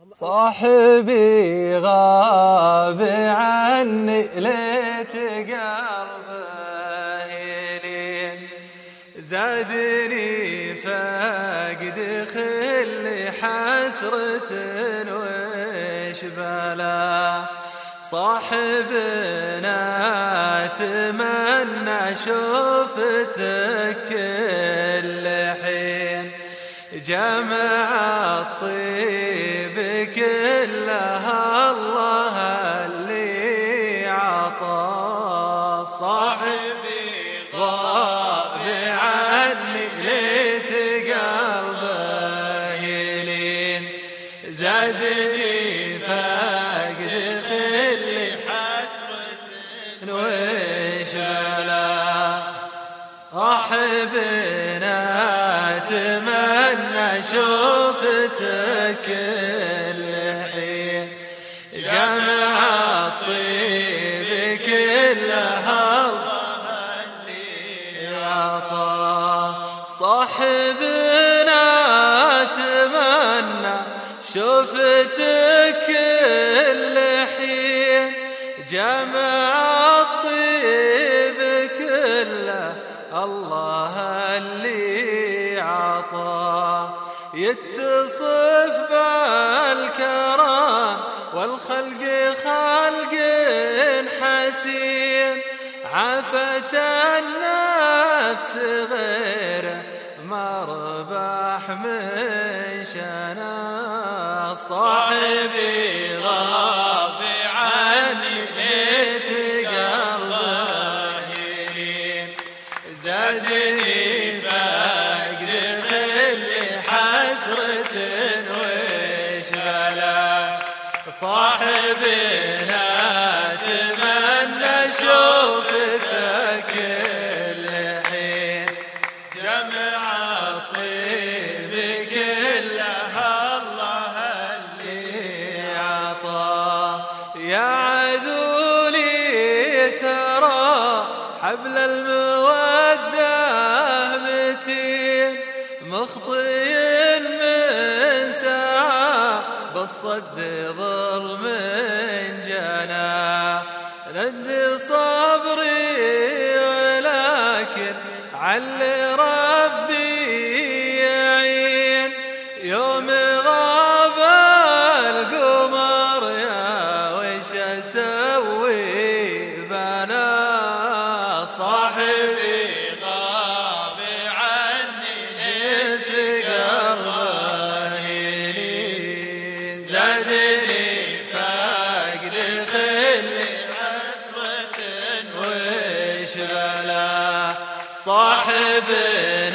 صاحبي غاب عني ليت قلبه يلين، زادني فقد خلي حسرة وش بلا. صاحبنا اتمنى شوفتك كل حين، جمع الطيب كلها الله اللي عطى. صاحبي غاب عني ليت قلبه يلين، زادني فقد خلي حسرة وش بلا. صاحبنا اتمنى شوفتك كل حين، جمع الطيب كلها الله اللي عطى. صاحبنا اتمنى شوفتك كل حين، جمع الطيب كله الله اللي عطى. يتصف بالكرم والخلق خلق حسين، عفت النفس غيره ما ربح من شنا. صاحبي غاب عني ليت قلبه يلين، زادني فقد خلي حسرة وش بلا. صاحبنا اتمنى شوفتك كل حين، جمع الطيب كلها الله اللي عطى. يا عذولي ترى حبل المودة متين، مخطي من ساعة بالصد ظلم جنى. ندي صبري ولكن علي ربي يعين، يوم غاب القمر يا وش اسوي بنا. صاحبي غاب عني ليت قلبه يلين، زادني فقد خلي حسرة وش بلا. صاحبي